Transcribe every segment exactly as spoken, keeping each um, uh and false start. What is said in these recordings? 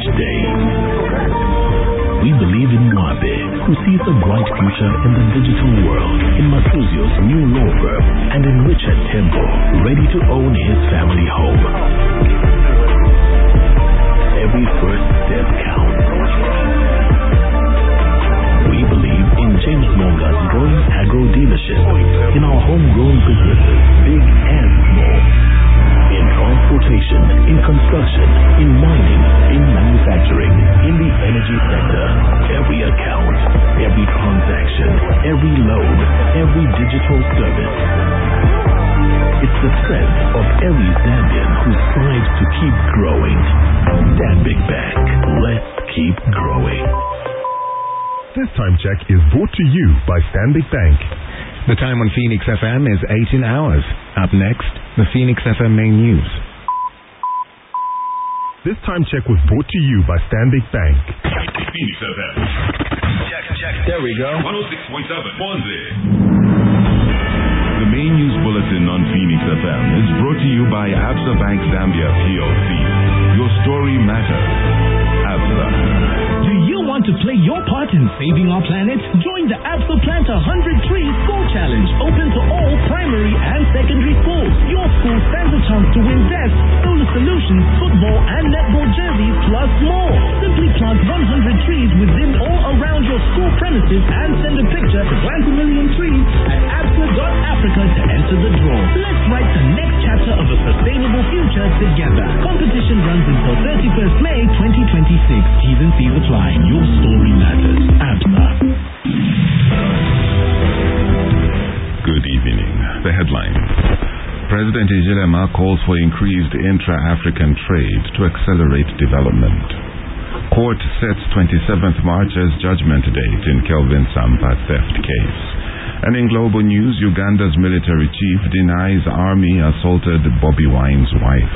each day. We believe in Mwabe, who sees a bright future in the digital world, in Masuzio's new law firm, and in Richard Temple, ready to own his family home. Every first step counts. We believe in James Monga's growing agro dealership, in our homegrown businesses, big and small, in transportation, in construction, in mining, in manufacturing, in the energy sector. Every account, every transaction, every loan, every digital service. It's the strength of every Zambian who strives to keep growing. Stanbic Bank. Let's keep growing. This time check is brought to you by Stanbic Bank. The time on Phoenix F M is eighteen hours. Up next, the Phoenix F M main news. This time check was brought to you by Stanbic Bank. Phoenix F M. Check, check. There we go. one oh six point seven. Bonze. The main news bulletin on Phoenix F M is brought to you by Absa Bank Zambia P L C. Your story matters. Absa. Do you want to play your part in saving our planet? Join the Absa Plant one hundred Tree School Challenge, open to all primary and secondary schools. Your school stands a chance to win desks, solar solutions, football and netball jerseys, plus more. Simply plant one hundred trees within or around your school premises and send a picture to Plant a Million Trees at absa dot africa to enter the draw. Let's write the next chapter of a sustainable future together. Competition runs until thirty-first May twenty twenty-six. T's and C's apply. Your story matters. Absa. Good evening. The headlines. President Hichilema calls for increased intra-African trade to accelerate development. Court sets twenty-seventh March as judgment date in Kelvin Samba theft case. And in global news, Uganda's military chief denies army assaulted Bobby Wine's wife.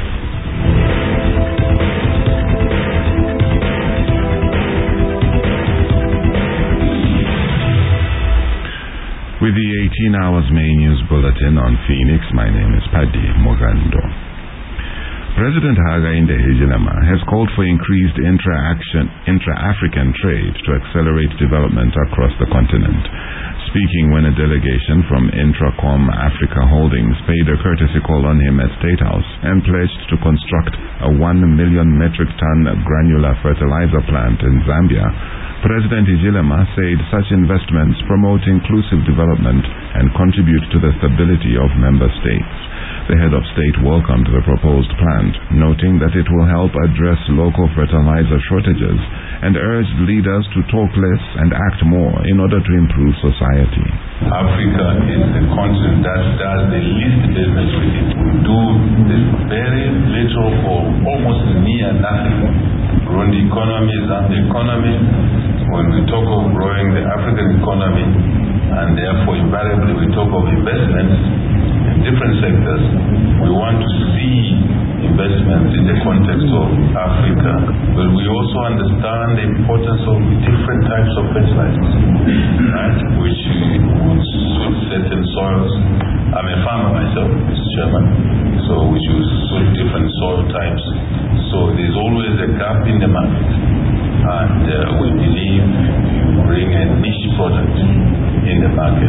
With the eighteen hours main news bulletin on Phoenix, my name is Paddy Mogando. President Hakainde Hichilema has called for increased intra-action, intra-African trade to accelerate development across the continent. Speaking when a delegation from Intracom Africa Holdings paid a courtesy call on him at State House and pledged to construct a one million metric ton granular fertilizer plant in Zambia, President Hichilema said such investments promote inclusive development and contribute to the stability of member states. The head of state welcomed the proposed plant, noting that it will help address local fertilizer shortages and urged leaders to talk less and act more in order to improve society. Africa is the continent that does the least business with it. We do the very little for almost near nothing. Growing the economy is the economy. When we talk of growing the African economy, and therefore invariably we talk of investments in different sectors, we want to see investments in the context of Africa, but we also understand the importance of different types of fertilizers, right, which would suit certain soils. I'm a farmer myself, Mister Chairman, so we should suit different soil types. So there's always a gap in the market, and uh, we believe you bring a niche product in the market.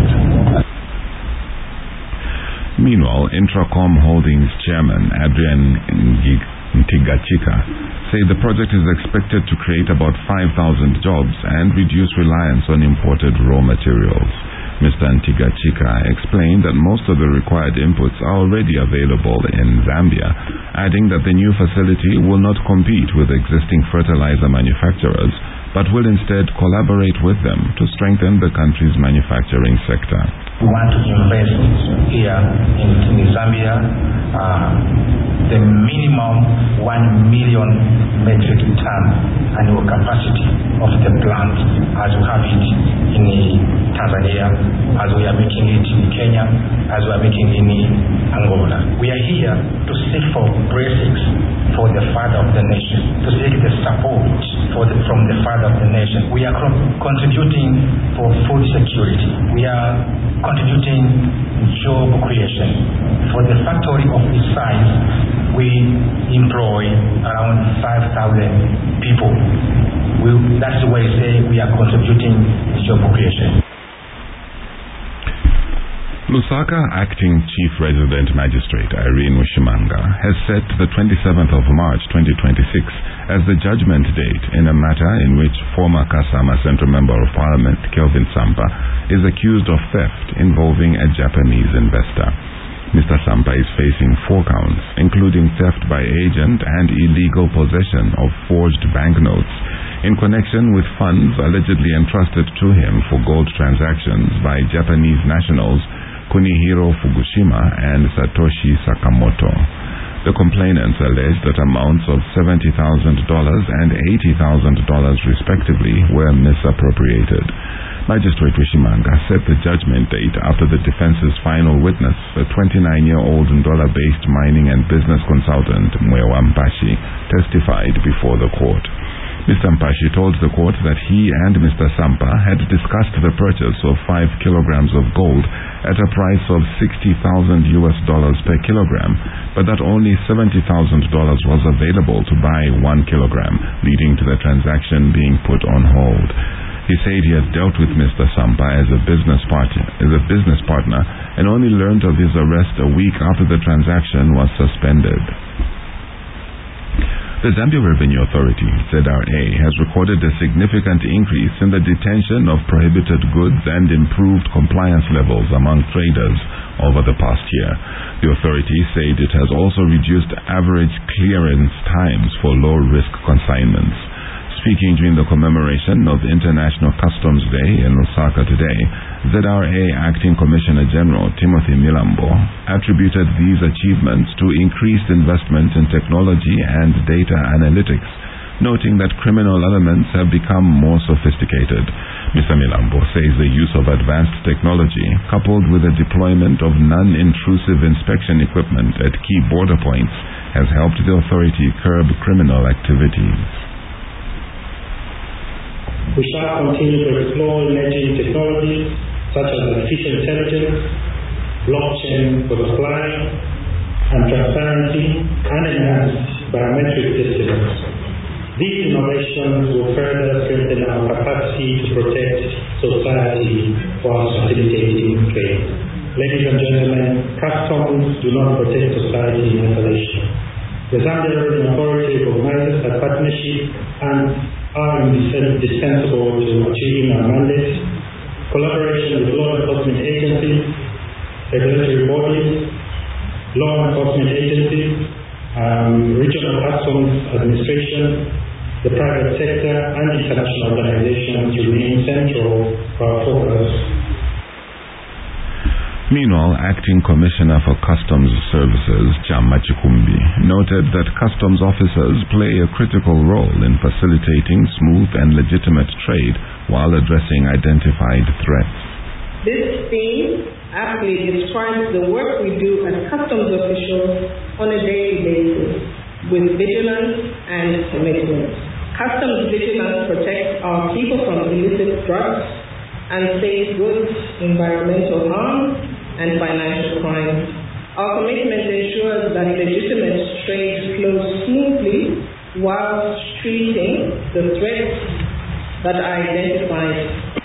Meanwhile, Intracom Holdings Chairman Adrian Ntigachika said the project is expected to create about five thousand jobs and reduce reliance on imported raw materials. Mister Ntigachika explained that most of the required inputs are already available in Zambia, adding that the new facility will not compete with existing fertilizer manufacturers, but will instead collaborate with them to strengthen the country's manufacturing sector. We want to invest here in, in Zambia uh, the minimum one million metric ton annual capacity of the plant as we have it in Tanzania, as we are making it in Kenya, as we are making it in Angola. We are here to seek for blessings for the father of the nation, to seek the support for the, from the father of the nation. We are co- contributing for food security. We are contributing job creation. For the factory of this size, we employ around five thousand people. We, that's the way we say we are contributing job creation. Lusaka Acting Chief Resident Magistrate Irene Wishimanga has set the twenty-seventh of March twenty twenty-six as the judgment date in a matter in which former Kasama Central Member of Parliament Kelvin Sampa is accused of theft involving a Japanese investor. Mister Sampa is facing four counts, including theft by agent and illegal possession of forged banknotes in connection with funds allegedly entrusted to him for gold transactions by Japanese nationals Kunihiro Fukushima and Satoshi Sakamoto. The complainants allege that amounts of seventy thousand dollars and eighty thousand dollars respectively were misappropriated. Magistrate Wishimanga set the judgment date after the defense's final witness, a twenty-nine-year-old Ndola-based mining and business consultant Mwewa Mpashi, testified before the court. Mister Mpashi told the court that he and Mister Sampa had discussed the purchase of five kilograms of gold at a price of sixty thousand U S dollars per kilogram, but that only seventy thousand dollars was available to buy one kilogram, leading to the transaction being put on hold. He said he had dealt with Mister Sampa as a business partner, as a business partner, and only learned of his arrest a week after the transaction was suspended. The Zambia Revenue Authority, Z R A, has recorded a significant increase in the detention of prohibited goods and improved compliance levels among traders over the past year. The authority said it has also reduced average clearance times for low-risk consignments. Speaking during the commemoration of International Customs Day in Lusaka today, Z R A Acting Commissioner General Timothy Milambo attributed these achievements to increased investment in technology and data analytics, noting that criminal elements have become more sophisticated. Mister Milambo says the use of advanced technology, coupled with the deployment of non-intrusive inspection equipment at key border points, has helped the authority curb criminal activities. We shall continue to explore emerging technologies such as artificial intelligence, blockchain for supply and transparency, and enhanced biometric systems. These innovations will further strengthen our capacity to protect society while facilitating trade. Ladies and gentlemen, customs do not protect society in isolation. The Zambia Revenue Authority recognizes that partnership and are indispensable to achieving our mandate. Collaboration with law enforcement agencies, regulatory bodies, law enforcement agencies, um, regional customs administration, the private sector, and international organizations remain central to our focus. Meanwhile, Acting Commissioner for Customs Services, Chama Chikumbi, noted that customs officers play a critical role in facilitating smooth and legitimate trade while addressing identified threats. This theme aptly describes the work we do as customs officials on a daily basis with vigilance and commitment. Customs vigilance protects our people from illicit drugs, unsafe goods, environmental harm, and financial crime. Our commitment ensures that legitimate trade flows smoothly while treating the threats that are identified.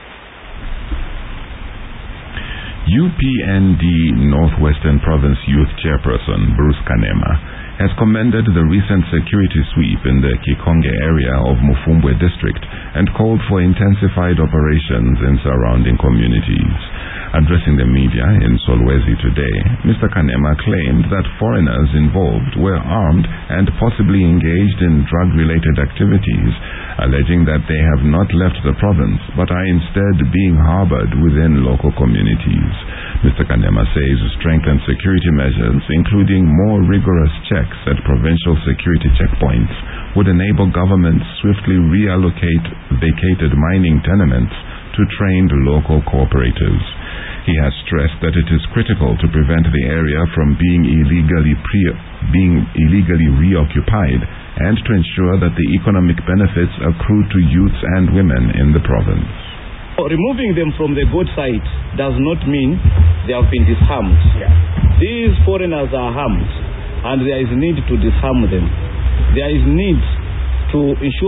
U P N D Northwestern Province Youth Chairperson Bruce Kanema has commended the recent security sweep in the Kikonge area of Mufumbwe district and called for intensified operations in surrounding communities. Addressing the media in Solwezi today, Mister Kanema claimed that foreigners involved were armed and possibly engaged in drug-related activities, alleging that they have not left the province but are instead being harbored within local communities. Mister Kanema says strengthened security measures, including more rigorous checks at provincial security checkpoints, would enable governments swiftly reallocate vacated mining tenements to trained local cooperatives. He has stressed that it is critical to prevent the area from being illegally pre- being illegally reoccupied and to ensure that the economic benefits accrue to youths and women in the province. Removing them from the good side does not mean they have been disarmed. Yeah. These foreigners are harmed, and there is need to disarm them. There is need to ensure